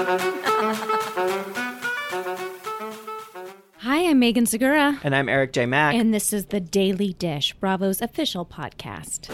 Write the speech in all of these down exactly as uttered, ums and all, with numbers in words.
Hi, I'm Megan Segura. And I'm Eric J. Mack. And this is The Daily Dish, Bravo's official podcast.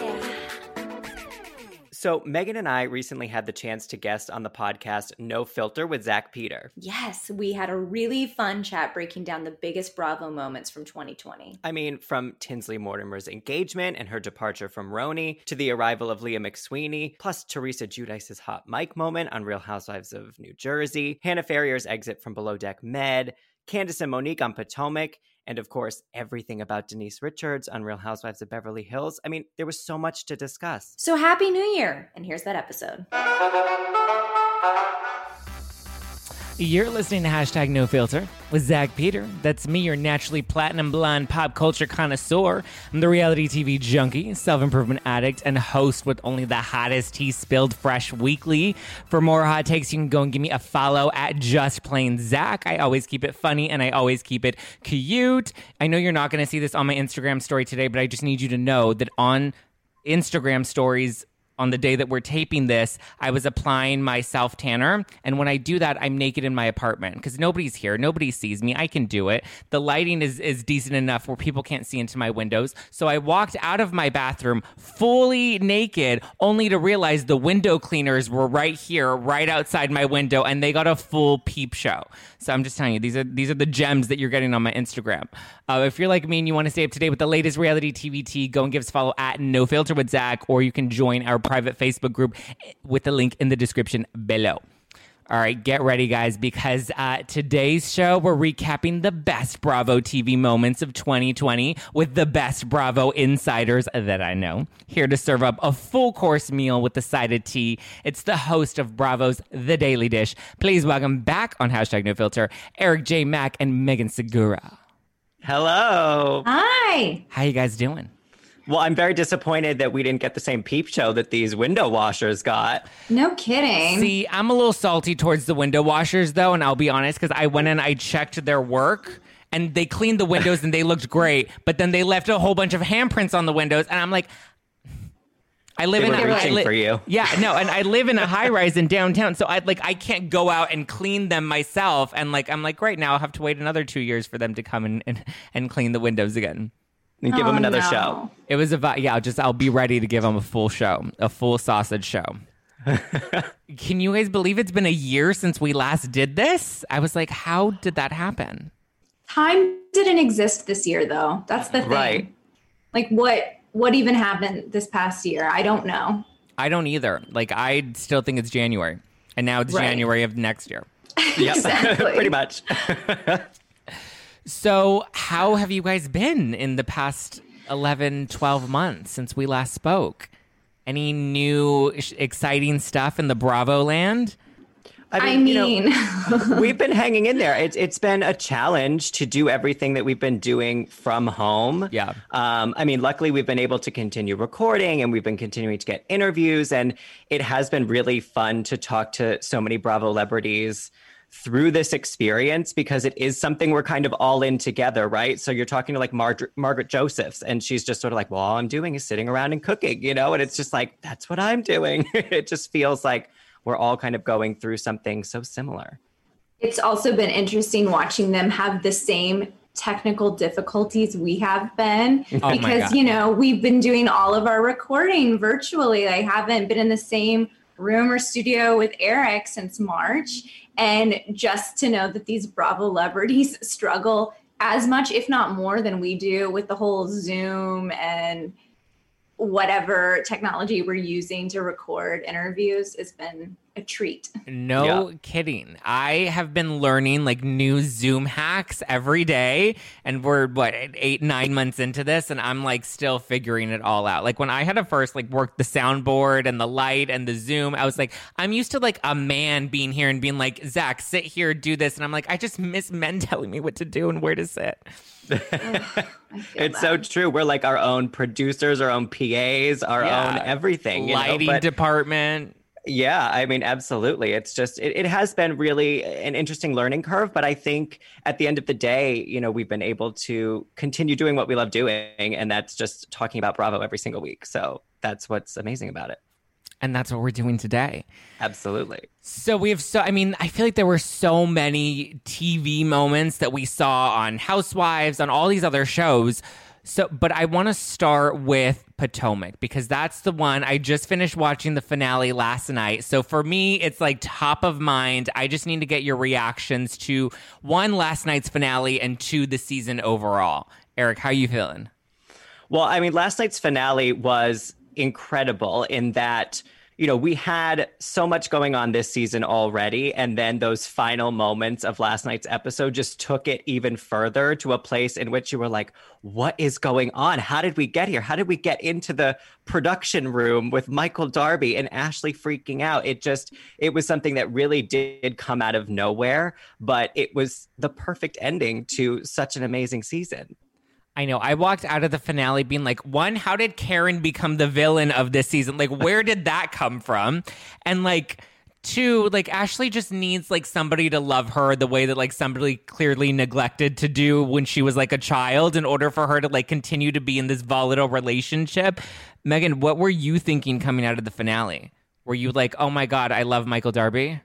So Megan and I recently had the chance to guest on the podcast No Filter with Zach Peter. Yes, we had a really fun chat breaking down the biggest Bravo moments from twenty twenty. I mean, from Tinsley Mortimer's engagement and her departure from Roni, to the arrival of Leah McSweeney, plus Teresa Giudice's hot mic moment on Real Housewives of New Jersey, Hannah Ferrier's exit from Below Deck Med, Candace and Monique on Potomac, and of course, everything about Denise Richards on Real Housewives of Beverly Hills. I mean, there was so much to discuss. So happy New Year! And here's that episode. You're listening to Hashtag No Filter with Zach Peter. That's me, your naturally platinum blonde pop culture connoisseur. I'm the reality T V junkie, self-improvement addict, and host with only the hottest tea spilled fresh weekly. For more hot takes, you can go and give me a follow at Just Plain Zach. I always keep it funny and I always keep it cute. I know you're not going to see this on my Instagram story today, but I just need you to know that on Instagram stories, on the day that we're taping this, I was applying my self-tanner. And when I do that, I'm naked in my apartment because nobody's here. Nobody sees me. I can do it. The lighting is, is decent enough where people can't see into my windows. So I walked out of my bathroom fully naked, only to realize the window cleaners were right here, right outside my window, and they got a full peep show. So I'm just telling you, these are these are the gems that you're getting on my Instagram. Uh, if you're like me and you want to stay up to date with the latest reality T V tea, go and give us a follow at No Filter with Zach, or you can join our private Facebook group with the link in the description below. All right, get ready, guys, because uh, today's show, we're recapping the best Bravo T V moments of twenty twenty with the best Bravo insiders that I know. Here to serve up a full-course meal with a side of tea, it's the host of Bravo's The Daily Dish. Please welcome back on Hashtag No Filter, Eric J. Mack and Megan Segura. Hello. Hi! How you guys doing? Well, I'm very disappointed that we didn't get the same peep show that these window washers got. No kidding. See, I'm a little salty towards the window washers, though, and I'll be honest, because I went and I checked their work, and they cleaned the windows, and they looked great, but then they left a whole bunch of handprints on the windows, and I'm like... I live they in were a, reaching I li- for you. Yeah, no, and I live in a high rise in downtown, so I like I can't go out and clean them myself. And like I'm like, great, now I'll have to wait another two years for them to come and and, and clean the windows again. And give Oh, them another no. show. It was about yeah, I'll just I'll be ready to give them a full show, a full sausage show. Can you guys believe it's been a year since we last did this? I was like, how did that happen? Time didn't exist this year, though. That's the thing. Right. Like, what what even happened this past year? I don't know. I don't either. Like I still think it's January, and now it's Right. January of next year. Yep. Exactly. Pretty much. So how have you guys been in the past eleven, twelve months since we last spoke? Any new sh- exciting stuff in the Bravo land? I you know, mean, we've been hanging in there. It's it's been a challenge to do everything that we've been doing from home. Yeah. Um, I mean, luckily we've been able to continue recording, and we've been continuing to get interviews, and it has been really fun to talk to so many Bravo celebrities through this experience, because it is something we're kind of all in together, right? So you're talking to like Mar- Margaret Josephs, and she's just sort of like, well, all I'm doing is sitting around and cooking, you know? And it's just like, that's what I'm doing. It just feels like we're all kind of going through something so similar. it's also been interesting watching them have the same technical difficulties we have been Oh my because, God. you know, we've been doing all of our recording virtually. I haven't been in the same room or studio with Eric since March. And just to know that these Bravo celebrities struggle as much, if not more, than we do with the whole Zoom and whatever technology we're using to record interviews has been a treat. No Yeah. kidding. I have been learning like new Zoom hacks every day, and we're what eight, nine months into this, and I'm like still figuring it all out. Like when I had to first like work the soundboard and the light and the Zoom, I was like, I'm used to like a man being here and being like, Zach, sit here, do this, and I'm like, I just miss men telling me what to do and where to sit. Ugh, I feel It's so that. true. We're like our own producers, our own P As, our Yeah. own everything. You Lighting know? But department. yeah, I mean, absolutely. It's just, it, it has been really an interesting learning curve. But I think at the end of the day, you know, we've been able to continue doing what we love doing. And that's just talking about Bravo every single week. So that's what's amazing about it. And that's what we're doing today. Absolutely. So we have so, I mean, I feel like there were so many T V moments that we saw on Housewives, on all these other shows. So, but I want to start with Potomac because that's the one I just finished watching the finale last night. So for me, it's like top of mind. I just need to get your reactions to one, last night's finale, and two, the season overall. Eric, how are you feeling? Well, I mean, last night's finale was incredible in that, you know, we had so much going on this season already. And then those final moments of last night's episode just took it even further to a place in which you were like, what is going on? How did we get here? How did we get into the production room with Michael Darby and Ashley freaking out? It just, it was something that really did come out of nowhere, but it was the perfect ending to such an amazing season. I know. I walked out of the finale being like, one, how did Karen become the villain of this season? Like, where did that come from? And like, two, like Ashley just needs like somebody to love her the way that like somebody clearly neglected to do when she was like a child in order for her to like continue to be in this volatile relationship. Megan, what were you thinking coming out of the finale? Were you like, oh my God, I love Michael Darby?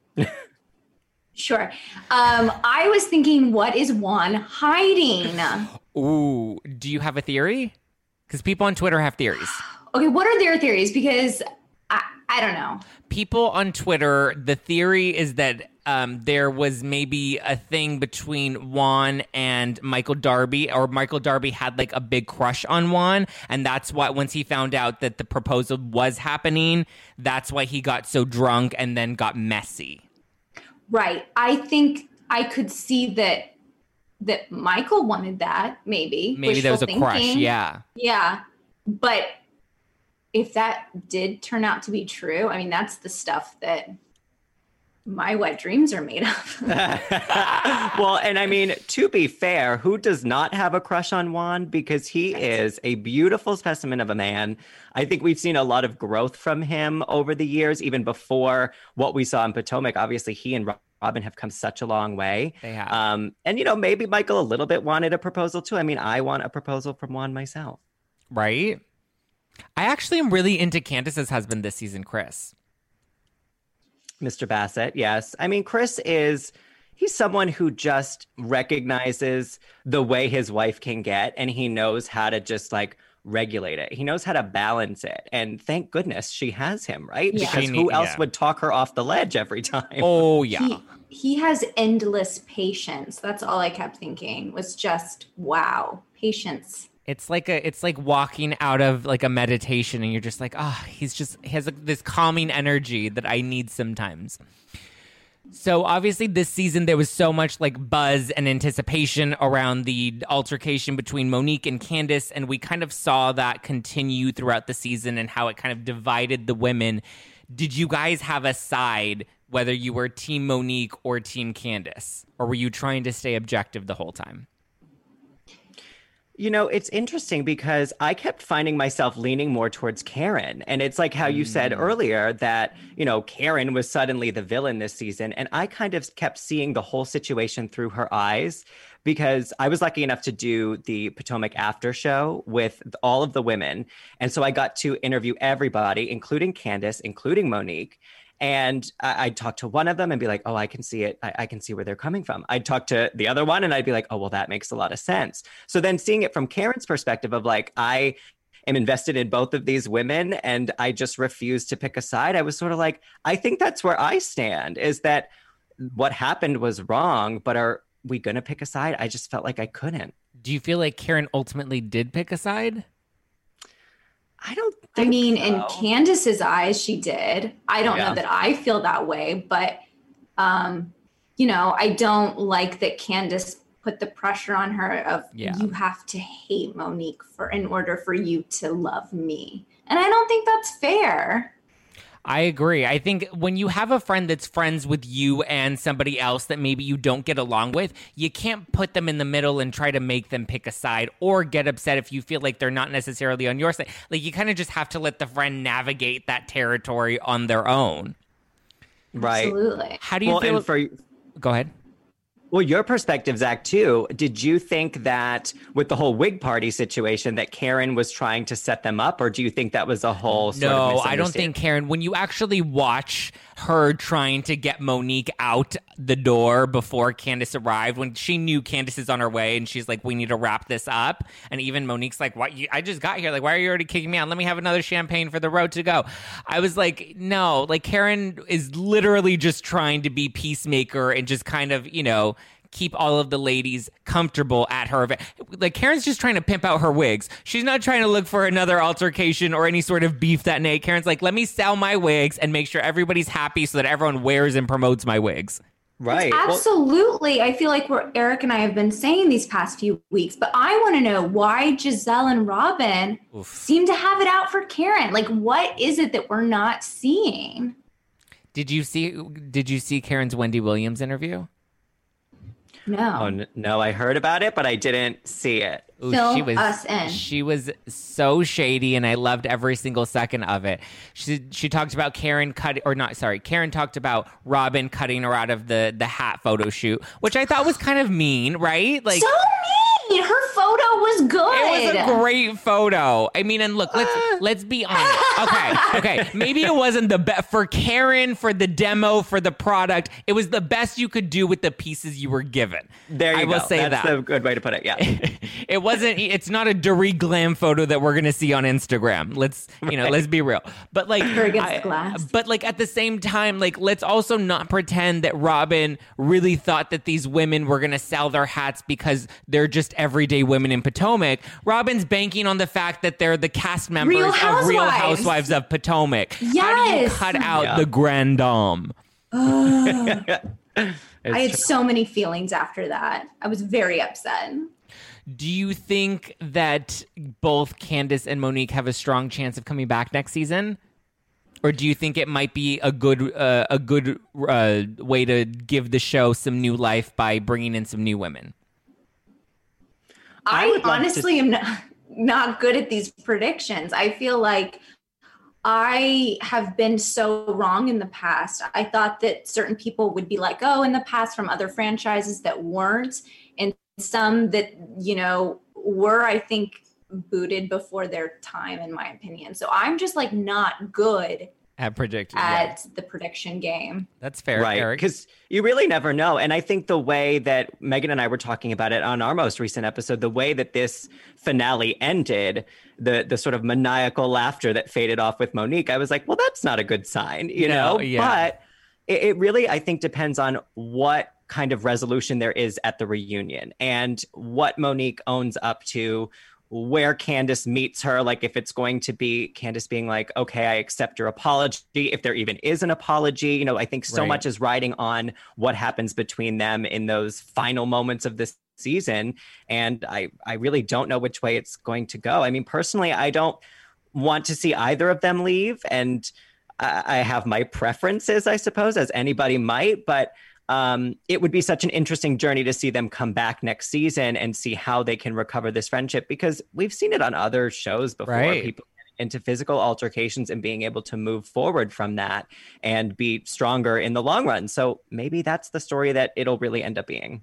Sure. Um, I was thinking, what is Juan hiding? Ooh, do you have a theory? Because people on Twitter have theories. Okay, what are their theories? Because I, I don't know. People on Twitter, the theory is that um, there was maybe a thing between Juan and Michael Darby, or Michael Darby had like a big crush on Juan, and that's why once he found out that the proposal was happening, that's why he got so drunk and then got messy. Right. I think I could see that that Michael wanted that, maybe. Maybe there was a thinking. crush, yeah. Yeah. But if that did turn out to be true, I mean, that's the stuff that my wet dreams are made of. Well, and I mean, to be fair, who does not have a crush on Juan? Because he is a beautiful specimen of a man. I think we've seen a lot of growth from him over the years, even before what we saw in Potomac. Obviously, he and Robin have come such a long way. They have. Um, and, you know, maybe Michael a little bit wanted a proposal too. I mean, I want a proposal from Juan myself. Right? I actually am really into Candace's husband this season, Chris. Mister Bassett, yes. I mean, Chris is, he's someone who just recognizes the way his wife can get, and he knows how to just like regulate it. He knows how to balance it. And thank goodness she has him, right? Yeah. Because She who need- else yeah. would talk her off the ledge every time? Oh, yeah. He, he has endless patience. That's all I kept thinking was just, wow, patience. It's like a, it's like walking out of like a meditation, and you're just like, ah, oh, he's just he has like this calming energy that I need sometimes. So obviously, this season there was so much like buzz and anticipation around the altercation between Monique and Candace, and we kind of saw that continue throughout the season and how it kind of divided the women. Did you guys have a side, whether you were Team Monique or Team Candace, or were you trying to stay objective the whole time? You know, it's interesting because I kept finding myself leaning more towards Karen. And it's like how you said earlier that, you know, Karen was suddenly the villain this season. And I kind of kept seeing the whole situation through her eyes because I was lucky enough to do the Potomac after show with all of the women. And so I got to interview everybody, including Candace, including Monique. And I- I'd talk to one of them and be like, oh, I can see it. I-, I can see where they're coming from. I'd talk to the other one and I'd be like, oh, well, that makes a lot of sense. So then seeing it from Karen's perspective of like, I am invested in both of these women and I just refuse to pick a side. I was sort of like, I think that's where I stand, is that what happened was wrong, but are we going to pick a side? I just felt like I couldn't. Do you feel like Karen ultimately did pick a side? I don't think I mean, so. in Candace's eyes, she did. I don't Yeah. know that I feel that way, but, um, you know, I don't like that Candace put the pressure on her of Yeah. you have to hate Monique for in order for you to love me. And I don't think that's fair. I agree. I think when you have a friend that's friends with you and somebody else that maybe you don't get along with, you can't put them in the middle and try to make them pick a side or get upset if you feel like they're not necessarily on your side. Like, you kind of just have to let the friend navigate that territory on their own. Right. Absolutely. How do you Well, feel? and for Go ahead. Well, your perspective, Zach, too. Did you think that with the whole wig party situation that Karen was trying to set them up, or do you think that was a whole sort of No, I don't think Karen, when you actually watch her trying to get Monique out the door before Candace arrived, when she knew Candace is on her way and she's like, we need to wrap this up. And even Monique's like, what? You, I just got here. Like, why are you already kicking me out? Let me have another champagne for the road to go. I was like, no, like Karen is literally just trying to be peacemaker and just kind of, you know, keep all of the ladies comfortable at her event. Like, Karen's just trying to pimp out her wigs. She's not trying to look for another altercation or any sort of beef that night. Karen's like, let me sell my wigs and make sure everybody's happy so that everyone wears and promotes my wigs. Right. It's absolutely. Well, I feel like we're, Eric and I have been saying these past few weeks, but I want to know why Giselle and Robin oof. seem to have it out for Karen. Like, what is it that we're not seeing? Did you see, did you see Karen's Wendy Williams interview? No. Oh, n- no, I heard about it, but I didn't see it. Ooh, Fill she was, us in. She was so shady, and I loved every single second of it. She she talked about Karen cut or not. Sorry, Karen talked about Robin cutting her out of the the hat photo shoot, which I thought was kind of mean, right? Like so mean. Her photo was good. It was a great photo. I mean, and look, let's let's be honest. Okay, okay, maybe it wasn't the best for Karen, for the demo, for the product. It was the best you could do with the pieces you were given. There you I go. will say That's that. a good way to put it. Yeah. It wasn't. It's not a Dorit glam photo that we're gonna see on Instagram. Let's you know. Right. Let's be real. But like, Her against I- glass. but like at the same time, like let's also not pretend that Robin really thought that these women were gonna sell their hats because they're just everyday women in Potomac. Robin's banking on the fact that they're the cast members Real of Real Housewives. Housewives of Potomac. How do you Yes. cut out Yeah. the grand dame? I had so many feelings after that. I was very upset. Do you think that both Candace and Monique have a strong chance of coming back next season? Or do you think it might be a good uh, a good uh, way to give the show some new life by bringing in some new women? I I, would love honestly to- am not, not good at these predictions. I feel like I have been so wrong in the past. I thought that certain people would be like, oh, in the past from other franchises that weren't, and some that, you know, were, I think, booted before their time, in my opinion. So I'm just like not good At predicting, at yeah. the prediction game. That's fair, Right, Eric. because you really never know. And I think the way that Megan and I were talking about it on our most recent episode, the way that this finale ended, the the sort of maniacal laughter that faded off with Monique, I was like, well, that's not a good sign, you No, know? yeah. But it, it really, I think, depends on what kind of resolution there is at the reunion and what Monique owns up to, where Candace meets her, like if it's going to be Candace being like, okay, I accept your apology, if there even is an apology. You know, I think so Right. much is riding on what happens between them in those final moments of this season. And I, I really don't know which way it's going to go. I mean, personally, I don't want to see either of them leave. And I, I have my preferences, I suppose, as anybody might, but Um, it would be such an interesting journey to see them come back next season and see how they can recover this friendship, because we've seen it on other shows before. Right. People getting into physical altercations and being able to move forward from that and be stronger in the long run. So maybe that's the story that it'll really end up being.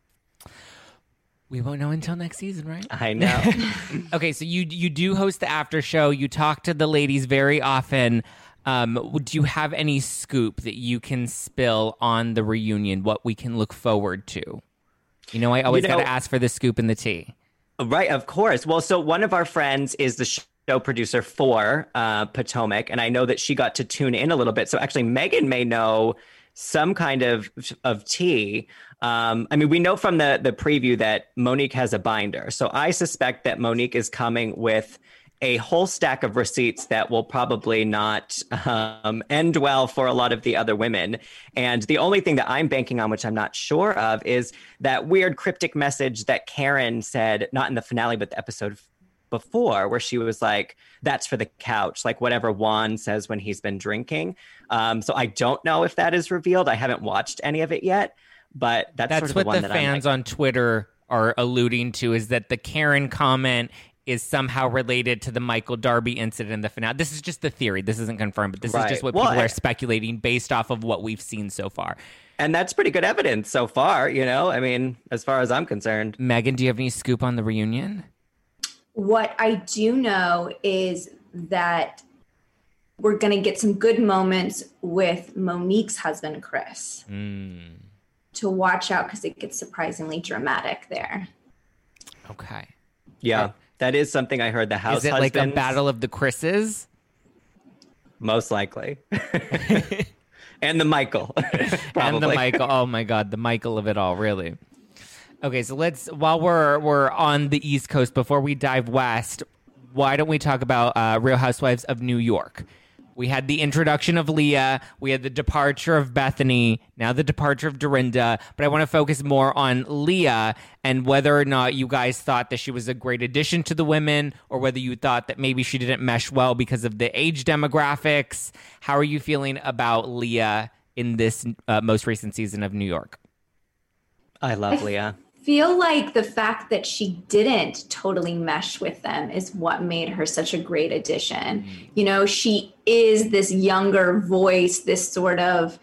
We won't know until next season, right? I know. Okay, so you you do host the after show. You talk to the ladies very often. Um, do you have any scoop that you can spill on the reunion, what we can look forward to? You know, I always You know- got to ask for the scoop and the tea. Right, of course. Well, so one of our friends is the show producer for uh, Potomac, and I know that she got to tune in a little bit. So actually, Megan may know some kind of of tea. Um, I mean, we know from the the preview that Monique has a binder, so I suspect that Monique is coming with a whole stack of receipts that will probably not um, end well for a lot of the other women. And the only thing that I'm banking on, which I'm not sure of, is that weird cryptic message that Karen said, not in the finale, but the episode before, where she was like, that's for the couch, like whatever Juan says when he's been drinking. Um, so I don't know if that is revealed. I haven't watched any of it yet, but that's, That's sort of what the one the that I'm fans like, on Twitter are alluding to, is that the Karen comment is somehow related to the Michael Darby incident in the finale. This is just the theory. This isn't confirmed, but this Right. is just what Well, people I- are speculating based off of what we've seen so far. And that's pretty good evidence so far, you know? I mean, as far as I'm concerned. Megan, do you have any scoop on the reunion? What I do know is that we're going to get some good moments with Monique's husband, Chris. Mm. To watch out because it gets surprisingly dramatic there. Okay. Yeah, right. That is something I heard. The house Is it husbands, like a battle of the Chris's? Most likely. And the Michael. And the Michael. Oh my God, the Michael of it all, really. Okay, so let's, while we're we're on the East Coast, before we dive west, why don't we talk about uh, Real Housewives of New York? We had the introduction of Leah. We had the departure of Bethany. Now the departure of Dorinda. But I want to focus more on Leah and whether or not you guys thought that she was a great addition to the women, or whether you thought that maybe she didn't mesh well because of the age demographics. How are you feeling about Leah in this uh, most recent season of New York? I love Leah. Feel like the fact that she didn't totally mesh with them is what made her such a great addition. Mm. You know, she is this younger voice, this sort of,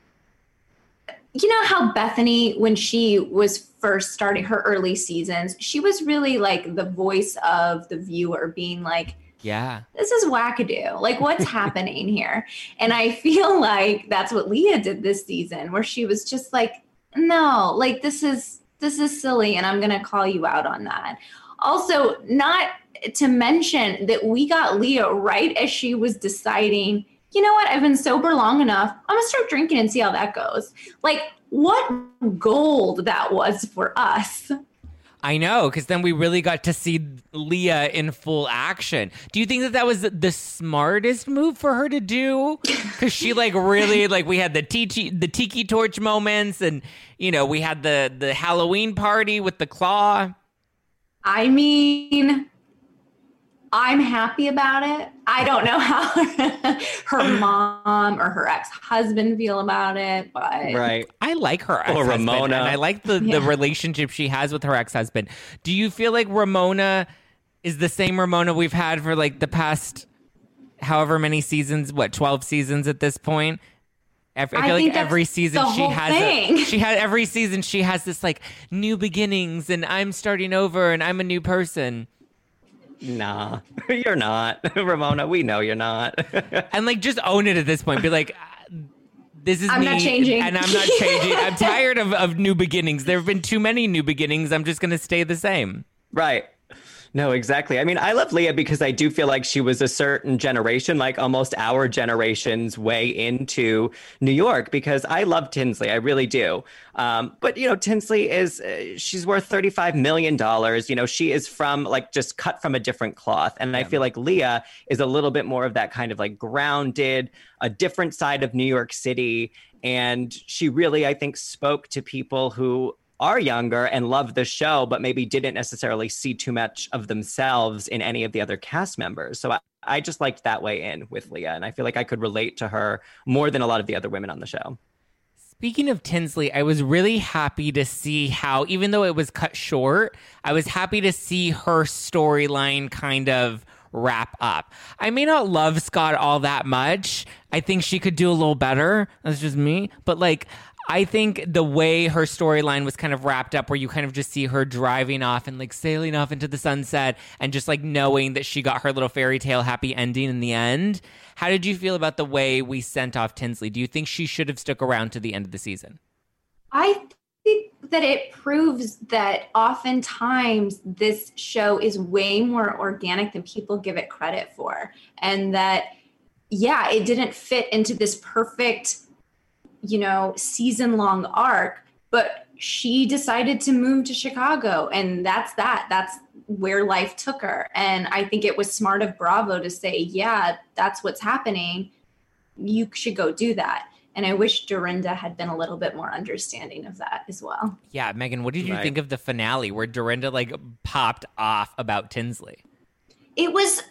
you know how Bethany, when she was first starting her early seasons, she was really like the voice of the viewer being like, yeah, this is wackadoo. Like, what's happening here? And I feel like that's what Leah did this season, where she was just like, no, like this is, this is silly, and I'm going to call you out on that. Also, not to mention that we got Leah right as she was deciding, you know what, I've been sober long enough. I'm going to start drinking and see how that goes. Like, what gold that was for us. I know, because then we really got to see Leah in full action. Do you think that that was the smartest move for her to do? Because she like really like we had the tiki the tiki torch moments, and you know we had the the Halloween party with the claw. I mean, I'm happy about it. I don't know how her mom or her ex-husband feel about it, but right. I like her ex-husband, or Ramona, and I like the, yeah. the relationship she has with her ex-husband. Do you feel like Ramona is the same Ramona we've had for like the past however many seasons? What, twelve seasons at this point? I feel I like every season she has a, she had every season she has this like new beginnings, and I'm starting over, and I'm a new person. Nah, you're not, Ramona. We know you're not. And like, just own it at this point. Be like, this is I'm me, not changing, and I'm not changing. I'm tired of, of new beginnings. There have been too many new beginnings. I'm just gonna stay the same. Right. No, exactly. I mean, I love Leah because I do feel like she was a certain generation, like almost our generation's way into New York, because I love Tinsley. I really do. Um, but, you know, Tinsley is, uh, she's worth thirty-five million dollars. You know, she is from like just cut from a different cloth. And yeah. I feel like Leah is a little bit more of that kind of like grounded, a different side of New York City. And she really, I think, spoke to people who are younger and love the show, but maybe didn't necessarily see too much of themselves in any of the other cast members. So I, I just liked that way in with Leah. And I feel like I could relate to her more than a lot of the other women on the show. Speaking of Tinsley, I was really happy to see how, even though it was cut short, I was happy to see her storyline kind of wrap up. I may not love Scott all that much. I think she could do a little better. That's just me. But like, I think the way her storyline was kind of wrapped up, where you kind of just see her driving off and like sailing off into the sunset and just like knowing that she got her little fairy tale happy ending in the end. How did you feel about the way we sent off Tinsley? Do you think she should have stuck around to the end of the season? I think that it proves that oftentimes this show is way more organic than people give it credit for. And that, yeah, it didn't fit into this perfect, you know, season long arc, but she decided to move to Chicago, and that's that. That's where life took her. And I think it was smart of Bravo to say, yeah, that's what's happening. You should go do that. And I wish Dorinda had been a little bit more understanding of that as well. Yeah, Megan, what did you right. think of the finale where Dorinda like popped off about Tinsley? It was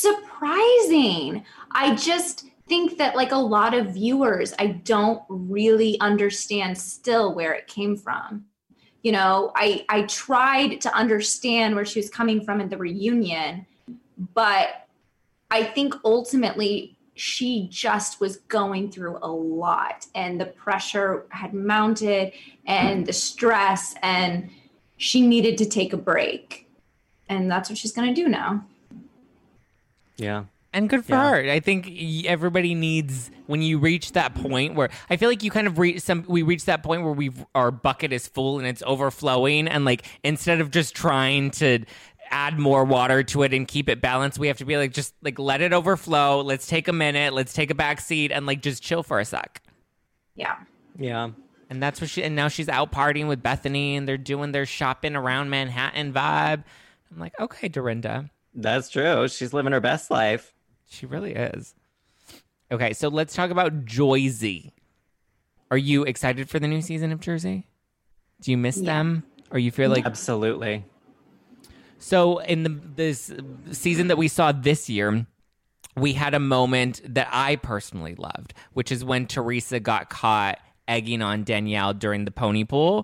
surprising. I just think that like a lot of viewers, I don't really understand still where it came from. You know, I, I tried to understand where she was coming from in the reunion, but I think ultimately she just was going through a lot, and the pressure had mounted and the stress, and she needed to take a break. And that's what she's going to do now. Yeah. And good for Yeah. her. I think y- everybody needs, when you reach that point where I feel like you kind of reach some, we reach that point where we've, our bucket is full and it's overflowing. And like, instead of just trying to add more water to it and keep it balanced, we have to be like, just like, let it overflow. Let's take a minute. Let's take a back seat and like, just chill for a sec. Yeah. Yeah. And that's what she, and now she's out partying with Bethany and they're doing their shopping around Manhattan vibe. I'm like, okay, Dorinda. That's true. She's living her best life. She really is. Okay, so let's talk about Joyzy. Are you excited for the new season of Jersey? Do you miss Yeah. them? Or you feel like... Absolutely. So in the this season that we saw this year, we had a moment that I personally loved, which is when Teresa got caught egging on Danielle during the pony pool.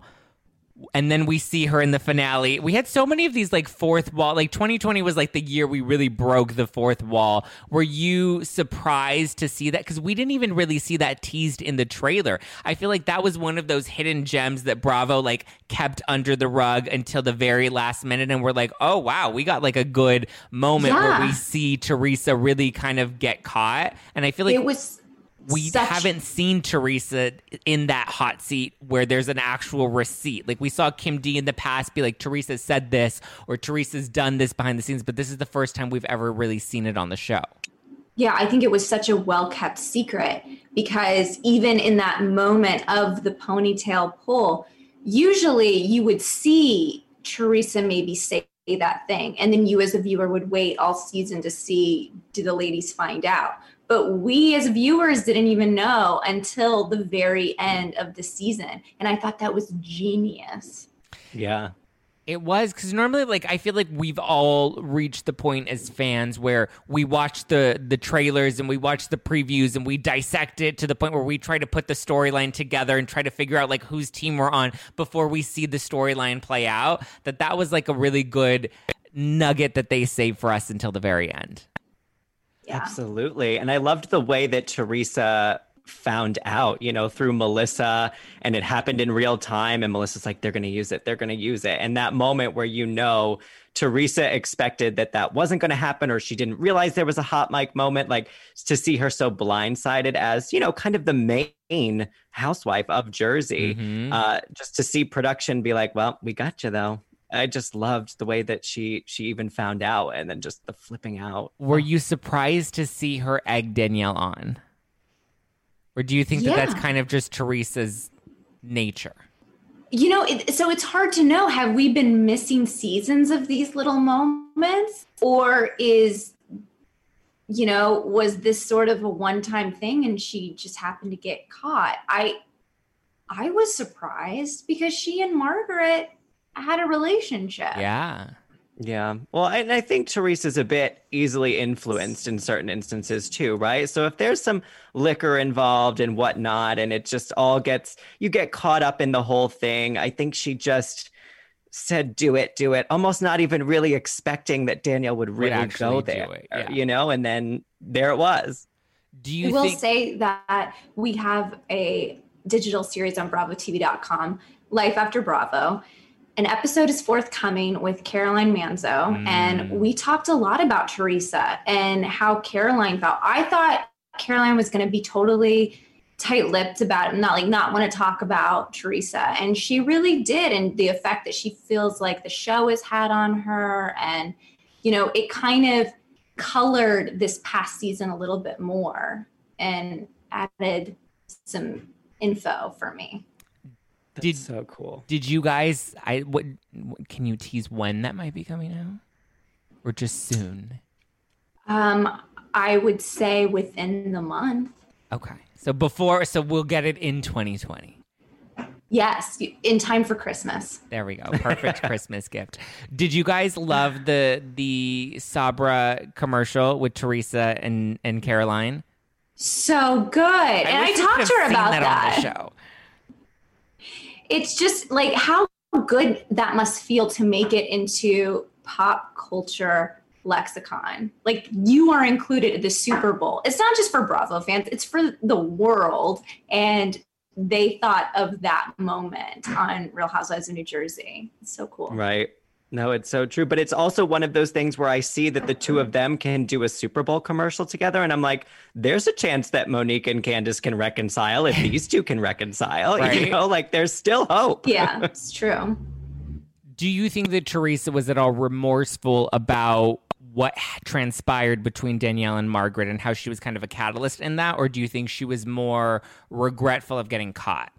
And then we see her in the finale. We had so many of these like fourth wall, like twenty twenty was like the year we really broke the fourth wall. Were you surprised to see that? Because we didn't even really see that teased in the trailer. I feel like that was one of those hidden gems that Bravo like kept under the rug until the very last minute. And we're like, oh, wow, we got like a good moment Yeah. where we see Teresa really kind of get caught. And I feel like It was we such- haven't seen Teresa in that hot seat where there's an actual receipt. Like we saw Kim D in the past be like, Teresa said this or Teresa's done this behind the scenes, but this is the first time we've ever really seen it on the show. Yeah, I think it was such a well-kept secret because even in that moment of the ponytail pull, usually you would see Teresa maybe say that thing, and then you as a viewer would wait all season to see, do the ladies find out? But we as viewers didn't even know until the very end of the season. And I thought that was genius. Yeah. It was, because normally, like, I feel like we've all reached the point as fans where we watch the the trailers and we watch the previews and we dissect it to the point where we try to put the storyline together and try to figure out, like, whose team we're on before we see the storyline play out. That that was, like, a really good nugget that they saved for us until the very end. Yeah. Absolutely. And I loved the way that Teresa found out, you know, through Melissa, and it happened in real time. And Melissa's like, they're going to use it. They're going to use it. And that moment where, you know, Teresa expected that that wasn't going to happen, or she didn't realize there was a hot mic moment, like to see her so blindsided as, you know, kind of the main housewife of Jersey, Mhm. uh, just to see production be like, well, we got you though. I just loved the way that she she even found out, and then just the flipping out. Were you surprised to see her egg Danielle on? Or do you think that that's Yeah. kind of just Teresa's nature? You know, it, so it's hard to know. Have we been missing seasons of these little moments? Or is, you know, was this sort of a one-time thing and she just happened to get caught? I I was surprised because she and Margaret had a relationship. Yeah. Yeah. Well, and I think Teresa's a bit easily influenced in certain instances too, right? So if there's some liquor involved and whatnot, and it just all gets, you get caught up in the whole thing, I think she just said, do it, do it, almost not even really expecting that Danielle would really actually go do there, it, yeah. you know? And then there it was. Do I you will think say that we have a digital series on bravo t v dot com, Life After Bravo. An episode is forthcoming with Caroline Manzo, Mm. and we talked a lot about Teresa and how Caroline felt. I thought Caroline was going to be totally tight-lipped about it, not like not want to talk about Teresa, and she really did. And the effect that she feels like the show has had on her, and you know, it kind of colored this past season a little bit more and added some info for me. That's Did- so cool. Did you guys? I what? Can you tease when that might be coming out, or just soon? Um, I would say within the month. Okay, so before, so we'll get it in twenty twenty. Yes, in time for Christmas. There we go. Perfect Christmas gift. Did you guys love the the Sabra commercial with Teresa and and Caroline? So good. and I wish we talked could to her have seen about that, that. on the show. It's just like how good that must feel to make it into pop culture lexicon. Like, you are included at the Super Bowl. It's not just for Bravo fans, it's for the world. And they thought of that moment on Real Housewives of New Jersey. It's so cool. Right. No, it's so true. But it's also one of those things where I see that the two of them can do a Super Bowl commercial together. And I'm like, there's a chance that Monique and Candace can reconcile if these two can reconcile. Right. You know, like there's still hope. Yeah, it's true. Do you think that Teresa was at all remorseful about what transpired between Danielle and Margaret and how she was kind of a catalyst in that? Or do you think she was more regretful of getting caught?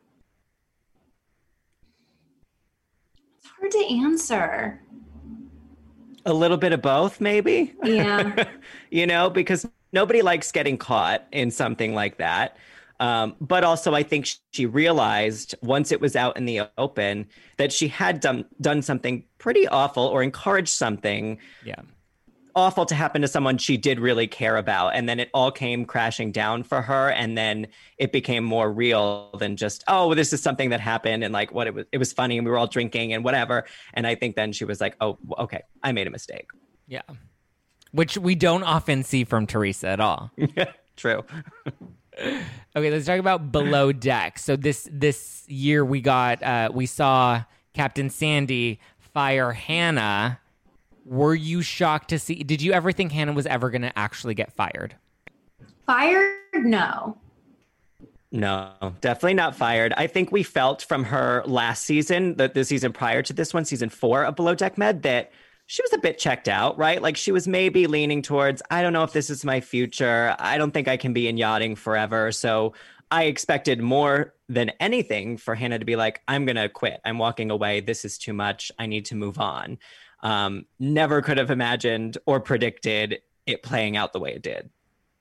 Hard to answer. A little bit of both, maybe. Yeah. You know, because nobody likes getting caught in something like that. Um, but also, I think she realized once it was out in the open that she had done done something pretty awful or encouraged something yeah. awful to happen to someone she did really care about. And then it all came crashing down for her. And then it became more real than just, oh, well, this is something that happened. And like what it was, it was funny and we were all drinking and whatever. And I think then she was like, oh, okay, I made a mistake. Yeah. Which we don't often see from Teresa at all. True. Okay, let's talk about Below Deck. So this this year we got, uh, we saw Captain Sandy fire Hannah. Were you shocked to see, did you ever think Hannah was ever going to actually get fired? Fired? No. No, definitely not fired. I think we felt from her last season, the, the season prior to this one, season four of Below Deck Med, that she was a bit checked out, right? Like she was maybe leaning towards, I don't know if this is my future. I don't think I can be in yachting forever. So I expected more than anything for Hannah to be like, I'm going to quit. I'm walking away. This is too much. I need to move on. Um, never could have imagined or predicted it playing out the way it did.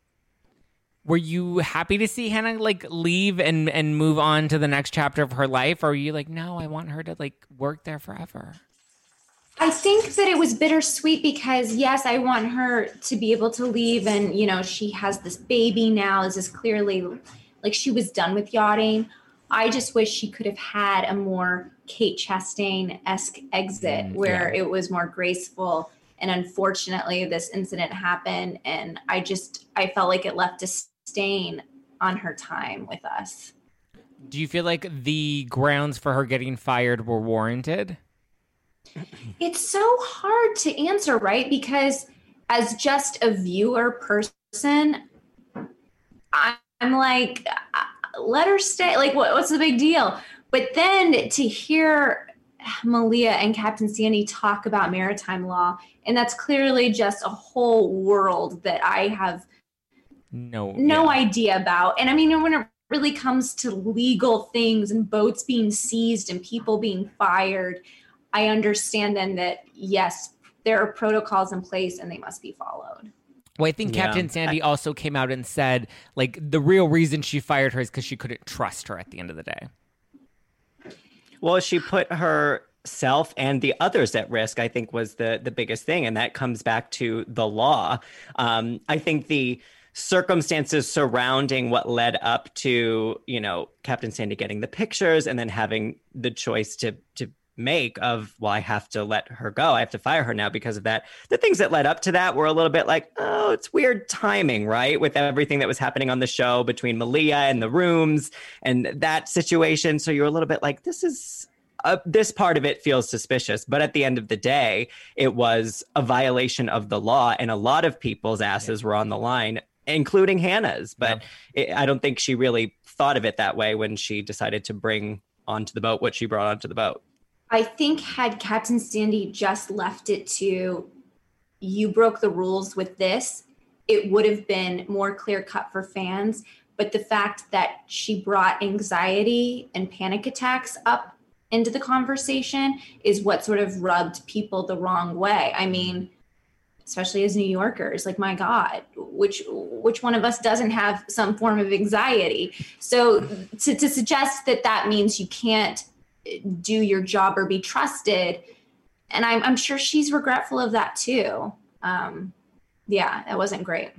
Were you happy to see Hannah like leave and, and move on to the next chapter of her life? Or were you like, no, I want her to like work there forever? I think that it was bittersweet because, yes, I want her to be able to leave. And, you know, she has this baby now. This is clearly like she was done with yachting. I just wish she could have had a more Kate Chastain-esque exit mm, where yeah. it was more graceful. And unfortunately, this incident happened. And I just, I felt like it left a stain on her time with us. Do you feel like the grounds for her getting fired were warranted? It's so hard to answer, right? Because as just a viewer person, I'm like, let her stay. Like, what, what's the big deal? But then to hear Malia and Captain Sandy talk about maritime law, and that's clearly just a whole world that I have no, no yeah. idea about. And I mean, when it really comes to legal things and boats being seized and people being fired, I understand then that, yes, there are protocols in place and they must be followed. Well, I think Yeah. Captain Sandy I, also came out and said, like, the real reason she fired her is because she couldn't trust her at the end of the day. Well, she put herself and the others at risk, I think, was the, the biggest thing. And that comes back to the law. Um, I think the circumstances surrounding what led up to, you know, Captain Sandy getting the pictures and then having the choice to to make of, well, I have to let her go. I have to fire her now because of that. The things that led up to that were a little bit like, oh, it's weird timing, right? With everything that was happening on the show between Malia and the rooms and that situation. So you're a little bit like, this is, uh, this part of it feels suspicious. But at the end of the day, it was a violation of the law and a lot of people's asses were on the line, including Hannah's. But yeah. it, I don't think she really thought of it that way when she decided to bring onto the boat what she brought onto the boat. I think had Captain Sandy just left it to, you broke the rules with this, it would have been more clear cut for fans. But the fact that she brought anxiety and panic attacks up into the conversation is what sort of rubbed people the wrong way. I mean, especially as New Yorkers, like, my God, which which one of us doesn't have some form of anxiety? So to, to suggest that that means you can't do your job or be trusted, and I'm, I'm sure she's regretful of that too. Um, yeah, that wasn't great.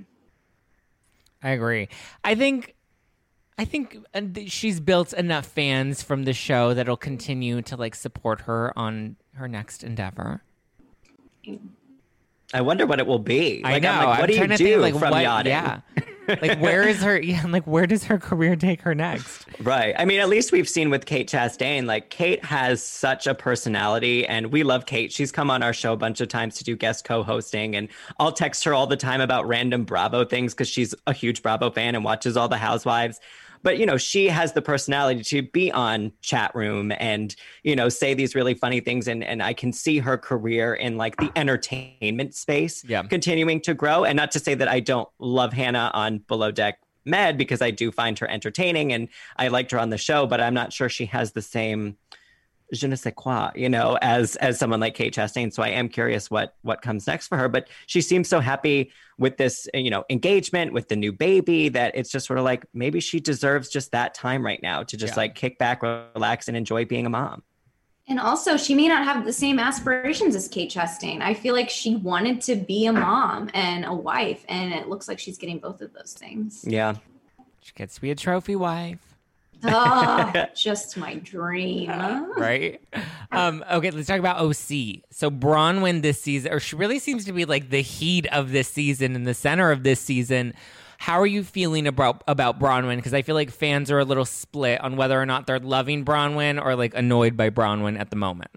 I agree. I think I think she's built enough fans from the show that'll continue to like support her on her next endeavor. I wonder what it will be. I like, know. I'm like, what I'm do you trying to do think, like, from what, yachting? Yeah. Like, where is her? Yeah, like, where does her career take her next? Right. I mean, at least we've seen with Kate Chastain, like Kate has such a personality, and we love Kate. She's come on our show a bunch of times to do guest co-hosting, and I'll text her all the time about random Bravo things because she's a huge Bravo fan and watches all the Housewives. But, you know, she has the personality to be on chat room and, you know, say these really funny things. And, and I can see her career in like the entertainment space yeah. continuing to grow. And not to say that I don't love Hannah on Below Deck Med, because I do find her entertaining and I liked her on the show, but I'm not sure she has the same je ne sais quoi, you know, as as someone like Kate Chastain. So I am curious what what comes next for her. But she seems so happy with this, you know, engagement with the new baby that it's just sort of like maybe she deserves just that time right now to just yeah. like kick back, relax, and enjoy being a mom. And also, she may not have the same aspirations as Kate Chastain. I feel like she wanted to be a mom and a wife, and it looks like she's getting both of those things. Yeah. She gets to be a trophy wife. Oh, just my dream. Right? Um, okay, let's talk about O C. So Bronwyn this season, or she really seems to be like the heat of this season, in the center of this season. How are you feeling about, about Bronwyn? Because I feel like fans are a little split on whether or not they're loving Bronwyn or like annoyed by Bronwyn at the moment.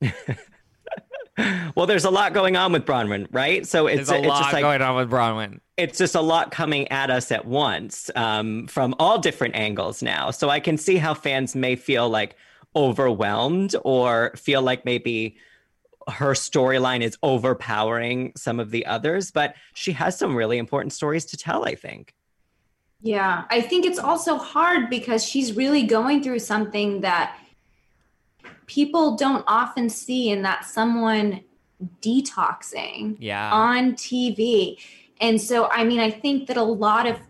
Well, there's a lot going on with Bronwyn, right? So it's, there's a it's lot just like, going on with Bronwyn. It's just a lot coming at us at once um, from all different angles now. So I can see how fans may feel like overwhelmed or feel like maybe her storyline is overpowering some of the others, but she has some really important stories to tell, I think. Yeah, I think it's also hard because she's really going through something that people don't often see, in that someone detoxing yeah. on T V. And so, I mean, I think that a lot of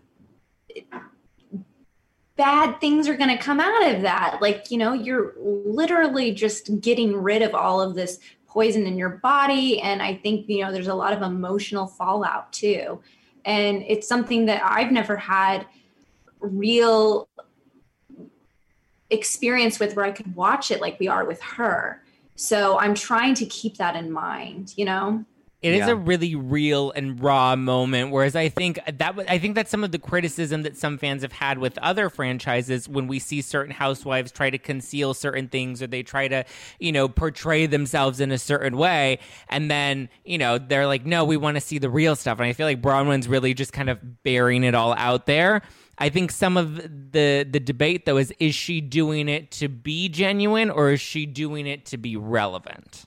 bad things are going to come out of that. Like, you know, you're literally just getting rid of all of this poison in your body. And I think, you know, there's a lot of emotional fallout too. And it's something that I've never had real experience with, where I could watch it like we are with her. So I'm trying to keep that in mind, you know? It yeah. is a really real and raw moment. Whereas I think that I think that's some of the criticism that some fans have had with other franchises, when we see certain housewives try to conceal certain things, or they try to, you know, portray themselves in a certain way. And then, you know, they're like, no, we want to see the real stuff. And I feel like Bronwyn's really just kind of bearing it all out there. I think some of the the debate, though, is, is she doing it to be genuine, or is she doing it to be relevant?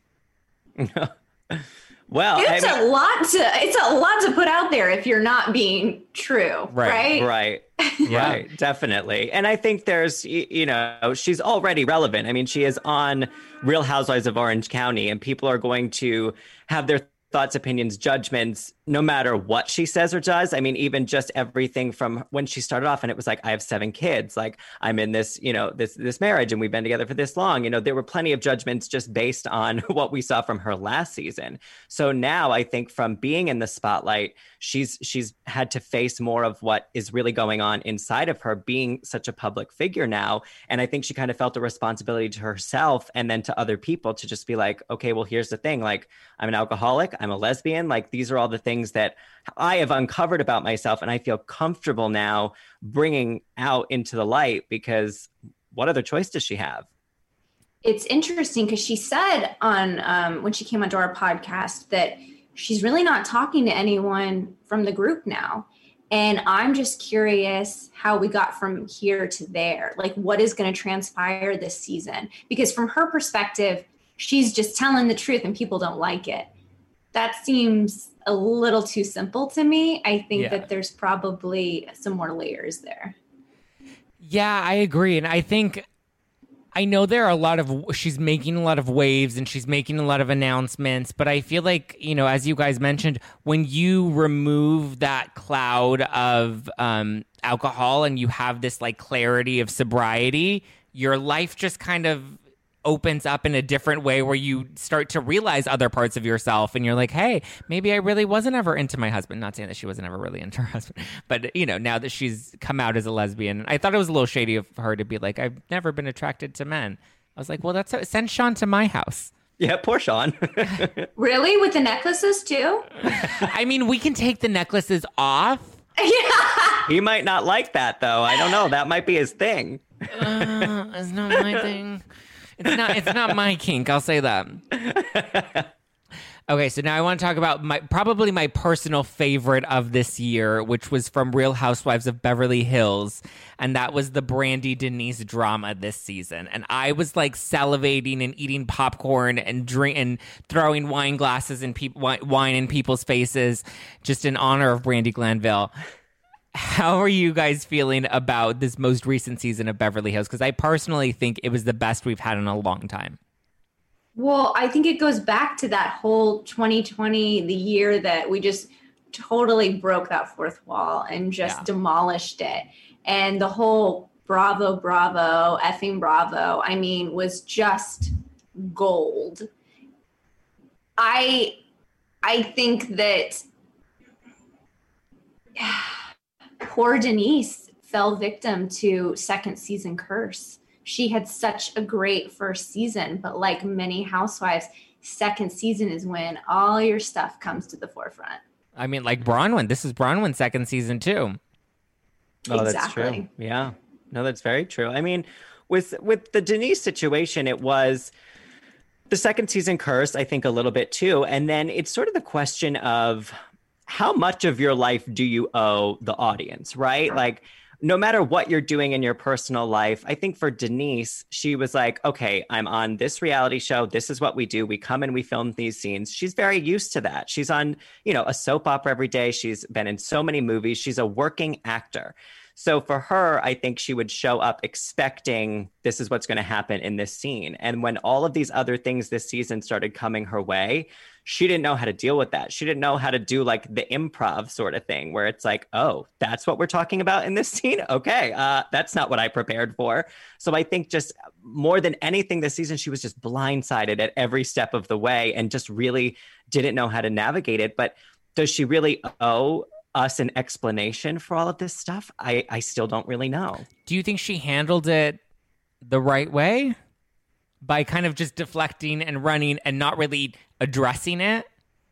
Well, it's I mean, a lot to it's a lot to put out there if you're not being true, right? Right, right, yeah. right, definitely. And I think there's, you know, she's already relevant. I mean, she is on Real Housewives of Orange County, and people are going to have their thoughts, opinions, judgments, no matter what she says or does. I mean, even just everything from when she started off and it was like, I have seven kids, like I'm in this, you know, this, this marriage and we've been together for this long. You know, there were plenty of judgments just based on what we saw from her last season. So now I think from being in the spotlight, she's, she's had to face more of what is really going on inside of her, being such a public figure now. And I think she kind of felt a responsibility to herself and then to other people to just be like, okay, well, here's the thing. Like, I'm an alcoholic, I'm a lesbian. Like, these are all the things that I have uncovered about myself, and I feel comfortable now bringing out into the light, because what other choice does she have? It's interesting because she said on um, when she came onto our podcast that she's really not talking to anyone from the group now. And I'm just curious how we got from here to there, like what is going to transpire this season, because from her perspective, she's just telling the truth and people don't like it. That seems a little too simple to me. I think yeah. that there's probably some more layers there. Yeah, I agree. And I think, I know there are a lot of, she's making a lot of waves and she's making a lot of announcements, but I feel like, you know, as you guys mentioned, when you remove that cloud of um, alcohol and you have this like clarity of sobriety, your life just kind of opens up in a different way, where you start to realize other parts of yourself, and you're like, hey, maybe I really wasn't ever into my husband. Not saying that she wasn't ever really into her husband, but you know, now that she's come out as a lesbian, I thought it was a little shady of her to be like, I've never been attracted to men. I was like, well, that's send Sean to my house. Yeah, poor Sean. Really? With the necklaces too? I mean, we can take the necklaces off. Yeah. He might not like that, though. I don't know. That might be his thing. Uh, it's not my thing. It's not. It's not my kink. I'll say that. Okay, so now I want to talk about my probably my personal favorite of this year, which was from Real Housewives of Beverly Hills, and that was the Brandi Denise drama this season. And I was like salivating and eating popcorn and drink and throwing wine glasses and pe- wine in people's faces, just in honor of Brandi Glanville. How are you guys feeling about this most recent season of Beverly Hills? Because I personally think it was the best we've had in a long time. Well, I think it goes back to that whole twenty twenty, the year that we just totally broke that fourth wall and just yeah. demolished it. And the whole bravo, bravo, effing bravo, I mean, was just gold. I, I think that poor Denise fell victim to second season curse. She had such a great first season, but like many housewives, second season is when all your stuff comes to the forefront. I mean, like Bronwyn. This is Bronwyn's second season too. Oh, exactly. That's true. Yeah. No, that's very true. I mean, with with the Denise situation, it was the second season curse, I think, a little bit too. And then it's sort of the question of how much of your life do you owe the audience, right? Like, no matter what you're doing in your personal life, I think for Denise, she was like, okay, I'm on this reality show. This is what we do. We come and we film these scenes. She's very used to that. She's on, you know, a soap opera every day. She's been in so many movies. She's a working actor. So for her, I think she would show up expecting this is what's going to happen in this scene. And when all of these other things this season started coming her way, she didn't know how to deal with that. She didn't know how to do like the improv sort of thing where it's like, oh, that's what we're talking about in this scene. Okay, uh, that's not what I prepared for. So I think just more than anything this season, she was just blindsided at every step of the way and just really didn't know how to navigate it. But does she really owe us an explanation for all of this stuff? I, I still don't really know. Do you think she handled it the right way? By kind of just deflecting and running and not really addressing it?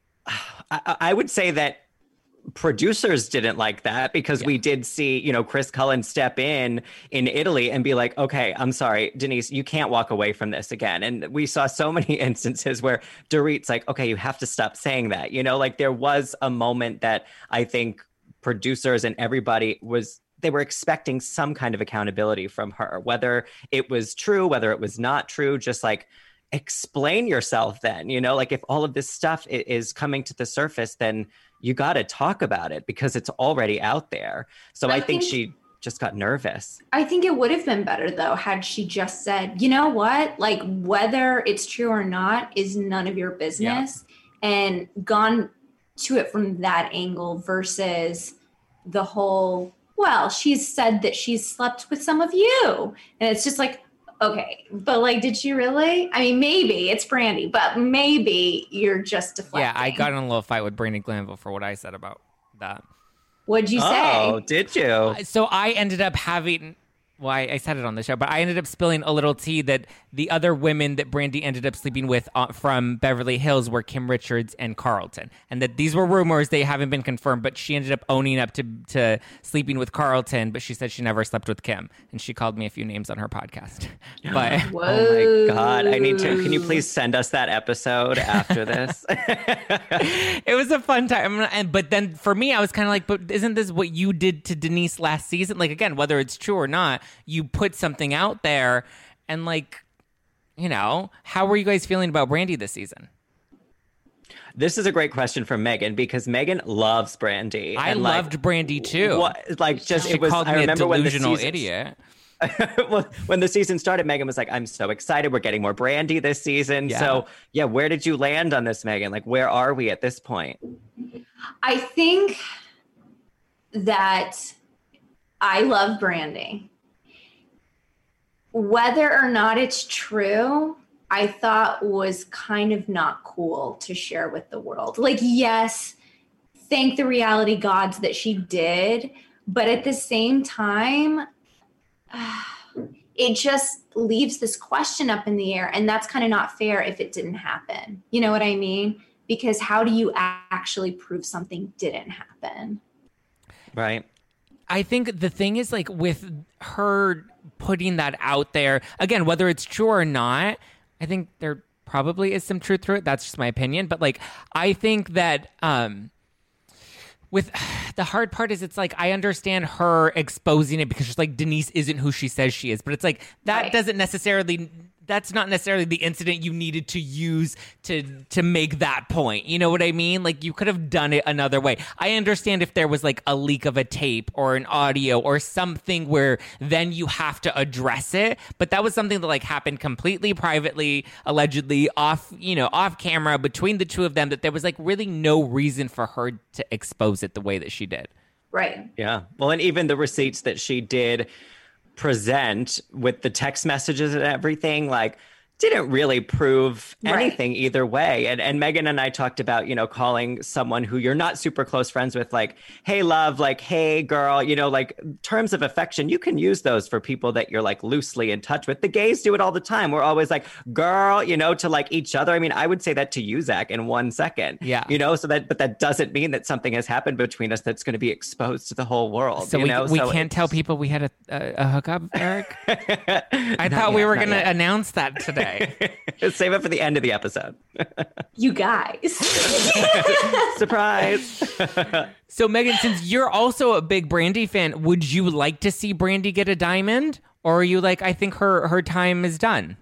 I, I would say that producers didn't like that because yeah. we did see, you know, Chris Cullen step in in Italy and be like, okay, I'm sorry, Denise, you can't walk away from this again. And we saw so many instances where Dorit's like, okay, you have to stop saying that. You know, like there was a moment that I think producers and everybody was they were expecting some kind of accountability from her, whether it was true, whether it was not true, just like explain yourself then, you know, like if all of this stuff is coming to the surface, then you got to talk about it because it's already out there. So I, I think, think she just got nervous. I think it would have been better though, had she just said, you know what, like whether it's true or not is none of your business yeah. and gone to it from that angle versus the whole, well, she's said that she's slept with some of you. And it's just like, okay, but like, did she really? I mean, maybe it's Brandi, but maybe you're just deflecting. Yeah, I got in a little fight with Brandi Glanville for what I said about that. What'd you say? Oh, did you? So I ended up having... Well, I, I said it on the show, but I ended up spilling a little tea that the other women that Brandi ended up sleeping with uh, from Beverly Hills were Kim Richards and Carlton. And that these were rumors, they haven't been confirmed, but she ended up owning up to, to sleeping with Carlton, but she said she never slept with Kim. And she called me a few names on her podcast. But Whoa. Oh my God, I need to, can you please send us that episode after this? It was a fun time. And But then for me, I was kind of like, but isn't this what you did to Denise last season? Like, again, whether it's true or not, you put something out there and like, you know, how were you guys feeling about Brandi this season? This is a great question from Megan because Megan loves Brandi. I and loved like, Brandi too. What, like just she it was. called I me remember a delusional when the season, idiot. when the season started, Megan was like, "I'm so excited. We're getting more Brandi this season." Yeah. So yeah, where did you land on this, Megan? Like, where are we at this point? I think that I love Brandi. Whether or not it's true, I thought was kind of not cool to share with the world. Like, yes, thank the reality gods that she did, but at the same time, uh, it just leaves this question up in the air. And that's kind of not fair if it didn't happen. You know what I mean? Because how do you actually prove something didn't happen? Right. I think the thing is, like, with her putting that out there, again, whether it's true or not, I think there probably is some truth to it. That's just my opinion. But, like, I think that um, with the hard part is it's like, I understand her exposing it because she's like, Denise isn't who she says she is. But it's like, that Right. doesn't necessarily... That's not necessarily the incident you needed to use to to make that point. You know what I mean? Like, you could have done it another way. I understand if there was like a leak of a tape or an audio or something where then you have to address it. But that was something that like happened completely privately, allegedly off, you know, off camera between the two of them, that there was like really no reason for her to expose it the way that she did. Right. Yeah. Well, and even the receipts that she did present with the text messages and everything, like, didn't really prove anything right. either way. And and Megan and I talked about, you know, calling someone who you're not super close friends with, like, hey, love, like, hey, girl, you know, like, terms of affection. You can use those for people that you're like loosely in touch with. The gays do it all the time. We're always like, girl, you know, to like each other. I mean, I would say that to you, Zach, in one second. Yeah. You know, so that, but that doesn't mean that something has happened between us that's going to be exposed to the whole world. So you we, know? we so can't tell people we had a, a, a hookup, Eric? I Not thought we yet, were not going to yet. announce that today. Save it for the end of the episode. You guys. Surprise. So, Megan, since you're also a big Brandy fan, would you like to see Brandy get a diamond? Or are you like, I think her, her time is done?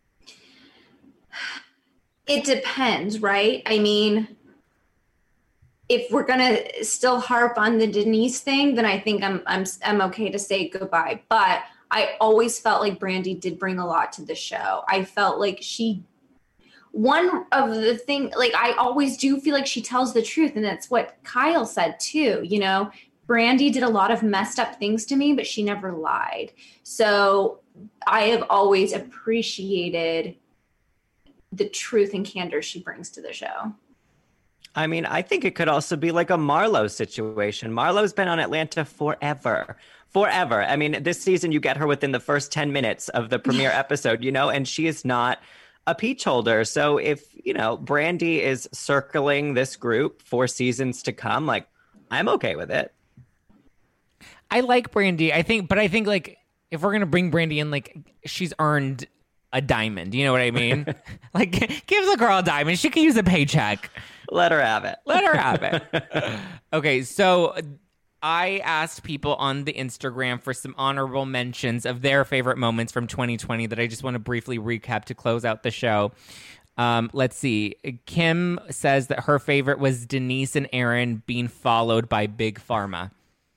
It depends, right? I mean, if we're going to still harp on the Denise thing, then I think I'm I'm I'm okay to say goodbye. But I always felt like Brandy did bring a lot to the show. I felt like she, one of the thing, like I always do feel like she tells the truth. And that's what Kyle said too. You know, Brandy did a lot of messed up things to me, but she never lied. So I have always appreciated the truth and candor she brings to the show. I mean, I think it could also be like a Marlo situation. Marlo's been on Atlanta forever. Forever. I mean, this season you get her within the first ten minutes of the premiere episode, you know, and she is not a peach holder. So if, you know, Brandy is circling this group for seasons to come, like, I'm okay with it. I like Brandy. I think, but I think like if we're going to bring Brandy in, like, she's earned a diamond. You know what I mean? Like, give the girl a diamond. She can use a paycheck. Let her have it. Let her have it. Okay, so I asked people on the Instagram for some honorable mentions of their favorite moments from twenty twenty that I just want to briefly recap to close out the show. Um, let's see. Kim says that her favorite was Denise and Aaron being followed by Big Pharma.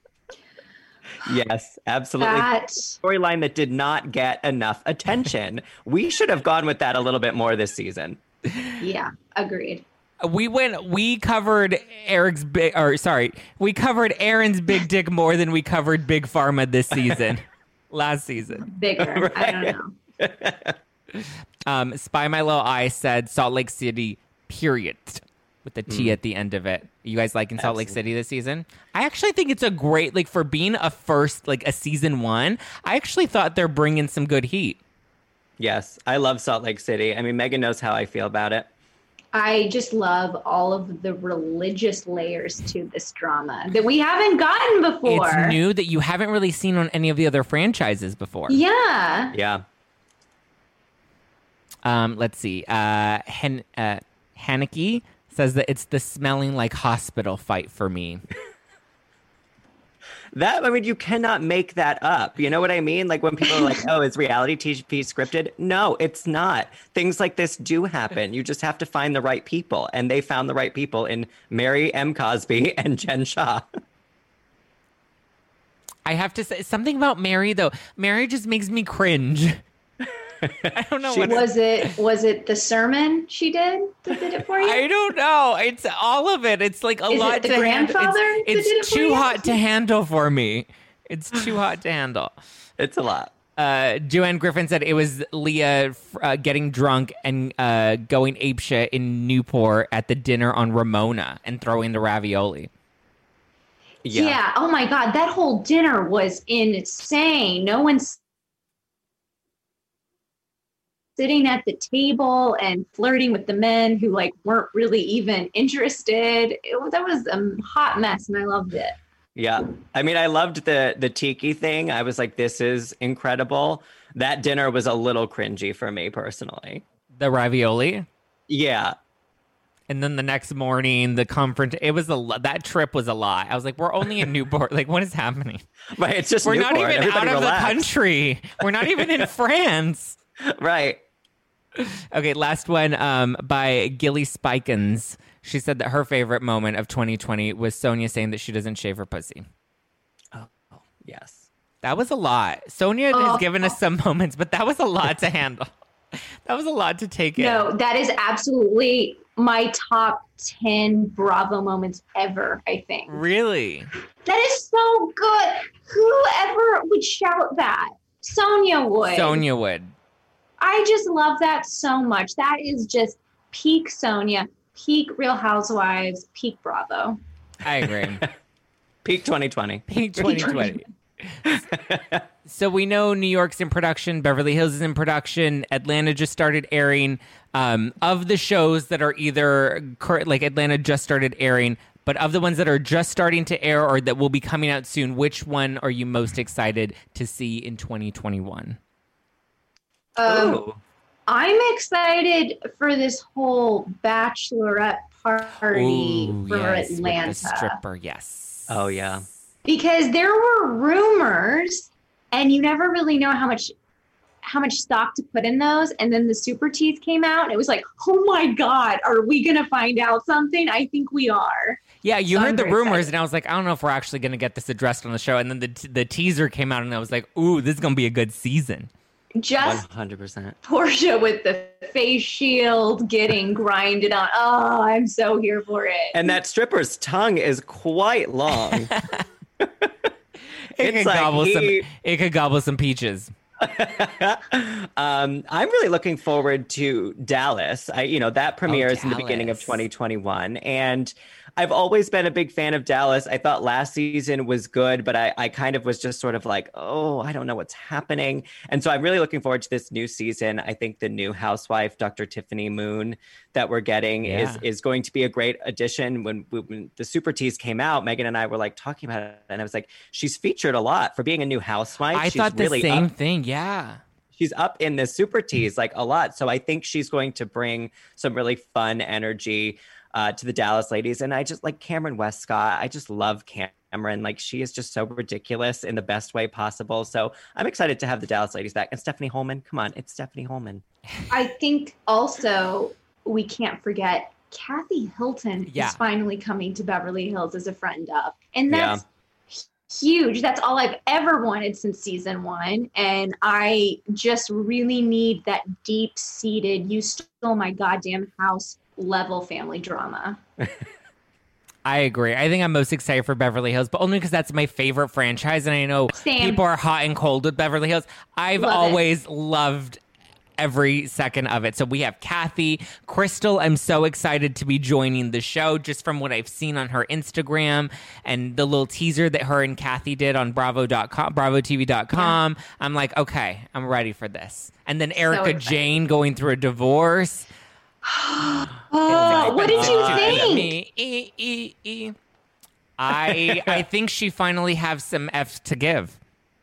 Yes, absolutely. That... Storyline that did not get enough attention. We should have gone with that a little bit more this season. Yeah, agreed. We went, we covered Eric's big, or sorry, we covered Aaron's big dick more than we covered Big Pharma this season, last season. Bigger. Right. I don't know. Um, Spy My Little Eye said Salt Lake City, period, with the T mm. at the end of it. You guys liking Salt Absolutely. Lake City this season? I actually think it's a great, like, for being a first, like a season one, I actually thought they're bringing some good heat. Yes, I love Salt Lake City. I mean, Megan knows how I feel about it. I just love all of the religious layers to this drama that we haven't gotten before. It's new that you haven't really seen on any of the other franchises before. Yeah. Yeah. Um, let's see. Uh, Hen- uh, Haneke says that it's the smelling like hospital fight for me. That, I mean, you cannot make that up. You know what I mean? Like when people are like, oh, is reality T V scripted? No, it's not. Things like this do happen. You just have to find the right people. And they found the right people in Mary M. Cosby and Jen Shah. I have to say something about Mary, though. Mary just makes me cringe. I don't know. She, what was it was it the sermon she did that did it for you? I don't know. It's all of it. It's like a Is lot it the to grandfather handle. that It's, did it it's for too you? hot to handle for me. It's too hot to handle. It's a lot. Uh, Joanne Griffin said it was Leah uh, getting drunk and uh, going apeshit in Newport at the dinner on Ramona and throwing the ravioli. Yeah. yeah. Oh my God. That whole dinner was insane. No one's sitting at the table and flirting with the men who like weren't really even interested. It was, that was a hot mess, and I loved it. Yeah. I mean, I loved the the tiki thing. I was like, this is incredible. That dinner was a little cringy for me personally. The ravioli? Yeah. And then the next morning, the confront, it was a lot. That trip was a lot. I was like, we're only in Newport. Like, what is happening? Right. It's just We're Newport. not even Everybody out of relax. the country. We're not even in France. Right. Okay, last one um, by Gilly Spikens. She said that her favorite moment of twenty twenty was Sonia saying that she doesn't shave her pussy. Oh, oh yes. That was a lot. Sonia Oh. has given us some moments, but that was a lot to handle. That was a lot to take in. No, that is absolutely my top ten Bravo moments ever, I think. Really? That is so good. Whoever would shout that? Sonia would. Sonia would. I just love that so much. That is just peak Sonia, peak Real Housewives, peak Bravo. I agree. Peak twenty twenty. Peak twenty twenty. So we know New York's in production, Beverly Hills is in production, Atlanta just started airing. Um, of the shows that are either current, like Atlanta just started airing, but of the ones that are just starting to air or that will be coming out soon, which one are you most excited to see in twenty twenty-one? Um, Ooh. I'm excited for this whole bachelorette party Ooh, for yes, with Atlanta. the stripper, yes. Oh, yeah. Because there were rumors, and you never really know how much how much stock to put in those. And then the super tease came out, and it was like, oh my God, are we going to find out something? I think we are. Yeah, you So heard I'm the very rumors, excited. and I was like, I don't know if we're actually going to get this addressed on the show. And then the t- the teaser came out, and I was like, ooh, this is going to be a good season. Just one hundred percent. Portia with the face shield getting grinded on. Oh, I'm so here for it. And that stripper's tongue is quite long. It It's could like gobble he- some. It could gobble some peaches. um, I'm really looking forward to Dallas. I, you know, that premieres in the beginning of Dallas. twenty twenty-one, and I've always been a big fan of Dallas. I thought last season was good, but I, I kind of was just sort of like, oh, I don't know what's happening. And so I'm really looking forward to this new season. I think the new housewife, Doctor Tiffany Moon, that we're getting Yeah. is is going to be a great addition. When, when the Super Tease came out, Megan and I were like talking about it, and I was like, she's featured a lot for being a new housewife. I she's thought the really same up thing. Yeah. she's up in the Super Tease like a lot. So I think she's going to bring some really fun energy uh, to the Dallas ladies. And I just like Cameron Westcott. I just love Cameron. Like she is just so ridiculous in the best way possible. So I'm excited to have the Dallas ladies back. And Stephanie Holman, come on, it's Stephanie Holman. I think also we can't forget Kathy Hilton Yeah. is finally coming to Beverly Hills as a friend of. And that's huge. That's all I've ever wanted since season one. And I just really need that deep-seated, you stole my goddamn house level family drama. I agree. I think I'm most excited for Beverly Hills, but only because that's my favorite franchise. And I know Same. people are hot and cold with Beverly Hills. I've Love it. always loved every second of it. So we have Kathy. Crystal, I'm so excited to be joining the show just from what I've seen on her Instagram and the little teaser that her and Kathy did on bravo dot com, bravo t v dot com. Yeah. I'm like, okay, I'm ready for this. And then Erica excited. Jane going through a divorce. Oh, what did you Uh, think? Me, e, e, e. I I think she finally has some F's to give.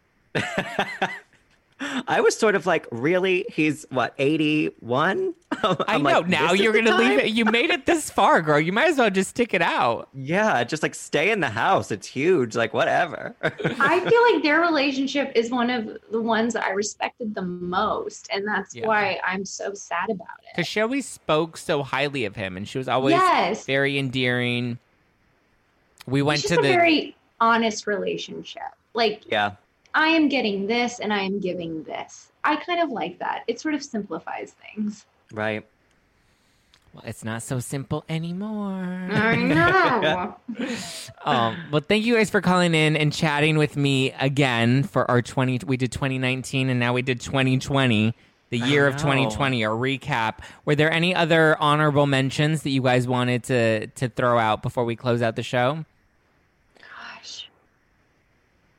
I was sort of like, really? He's what, eighty-one? I know. Now you're going to leave it. You made it this far, girl. You might as well just stick it out. Yeah, just like stay in the house. It's huge. Like whatever. I feel like their relationship is one of the ones that I respected the most. And that's Yeah. why I'm so sad about it. Because she always spoke so highly of him, and she was always Yes. very endearing. We went It's to just the a very honest relationship. Like, Yeah. I am getting this and I am giving this. I kind of like that. It sort of simplifies things. Right. Well, it's not so simple anymore. I know. Um, well, thank you guys for calling in and chatting with me again for our twenty. We did twenty nineteen and now we did twenty twenty, the year of know. twenty twenty. Our recap. Were there any other honorable mentions that you guys wanted to to throw out before we close out the show? Gosh.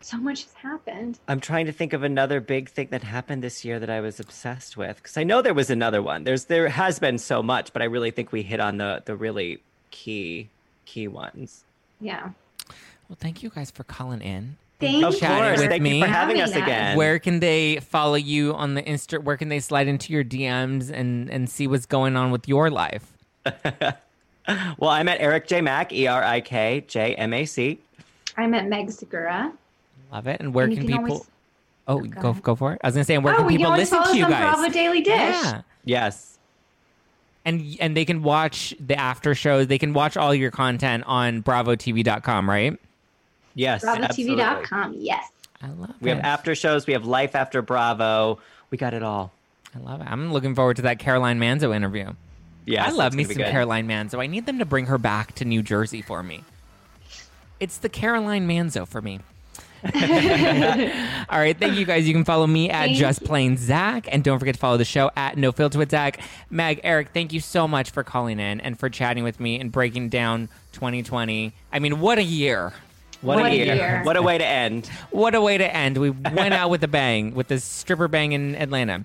so much has happened. I'm trying to think of another big thing that happened this year that I was obsessed with, because I know there was another one. There's there has been so much, but I really think we hit on the the really key key ones. Yeah. Well, thank you guys for calling in. Thank Of you. course, with thank me. you for having us Having us. again. Where can they follow you on the Insta? Where can they slide into your D Ms and, and see what's going on with your life? Well, I'm at Eric J Mac, E R I K J M A C. I'm at Meg Segura. Love it. And where And you can, can people? always- Oh, Go go ahead. go for it. I was gonna say, and where Oh, can we can people always listen follow to you us on guys? Bravo Daily Dish. Yeah. Yes. And and they can watch the after shows. They can watch all your content on bravo T V dot com, right? Yes. bravo T V dot absolutely. com. Yes. I love We it. have after shows. We have Life After Bravo. We got it all. I love it. I'm looking forward to that Caroline Manzo interview. Yes, I love it's me gonna some be good. Caroline Manzo. I need them to bring her back to New Jersey for me. It's the Caroline Manzo for me. All right, thank you guys. You can follow me at Thank Just you. Plain Zach, and don't forget to follow the show at No Filter with Zach. Meg, Eric, thank you so much for calling in and for chatting with me and breaking down twenty twenty. I mean, what a year! What, What a a year. year. What a way to end. What a way to end. We went out with a bang with this stripper bang in Atlanta.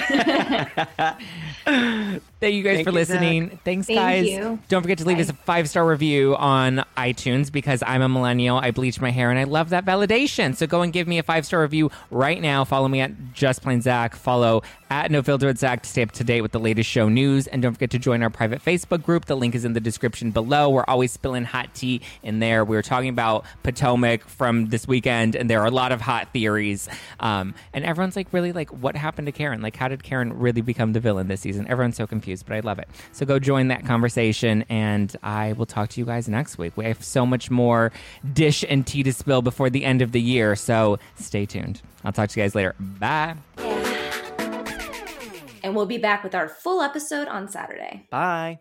Thank you guys Thank for you, listening. Zach. Thanks, Thank guys. you. Don't forget to leave Bye. us a five star review on iTunes because I'm a millennial. I bleach my hair and I love that validation. So go and give me a five star review right now. Follow me at Just Plain Zach. Follow at No Filter with Zach to stay up to date with the latest show news. And don't forget to join our private Facebook group. The link is in the description below. We're always spilling hot tea in there. We were talking about Potomac from this weekend, and there are a lot of hot theories. Um, and everyone's like, really, like, what happened to Karen? Like, how did Karen really become the villain this season? Everyone's so confused, but I love it. So go join that conversation, and I will talk to you guys next week. We have so much more dish and tea to spill before the end of the year, so stay tuned. I'll talk to you guys later. Bye. And we'll be back with our full episode on Saturday. Bye.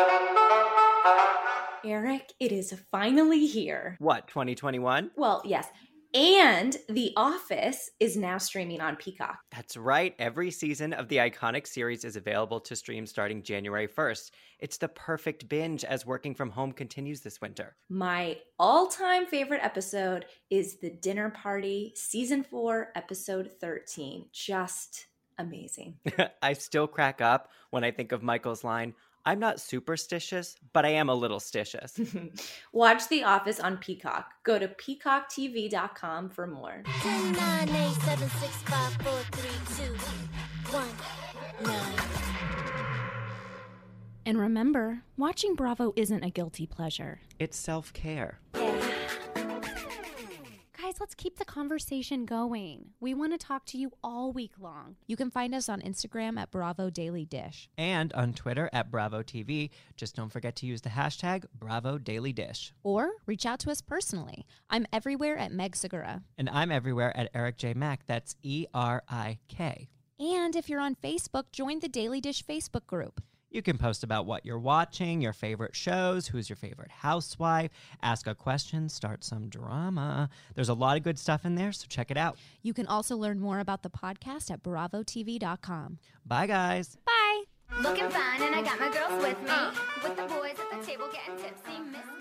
Eric, it is finally here. What, twenty twenty-one? Well, yes. And The Office is now streaming on Peacock. That's right. Every season of the iconic series is available to stream starting January first. It's the perfect binge as working from home continues this winter. My all-time favorite episode is The Dinner Party, Season four, Episode thirteen. Just amazing. I still crack up when I think of Michael's line, I'm not superstitious, but I am a little stitious. Watch The Office on Peacock. Go to peacock T V dot com for more. ten, nine, eight, seven, six, five, four, three, two, one, nine. And remember, watching Bravo isn't a guilty pleasure. It's self-care. Guys, let's keep the conversation going. We want to talk to you all week long. You can find us on Instagram at Bravo Daily Dish. And on Twitter at Bravo T V. Just don't forget to use the hashtag Bravo Daily Dish. Or reach out to us personally. I'm everywhere at Meg Segura. And I'm everywhere at Eric J Mack. That's E R I K. And if you're on Facebook, join the Daily Dish Facebook group. You can post about what you're watching, your favorite shows, who's your favorite housewife, ask a question, start some drama. There's a lot of good stuff in there, so check it out. You can also learn more about the podcast at bravo T V dot com. Bye, guys. Bye. Looking fine, and I got my girls with me. With the boys at the table getting tipsy. Miss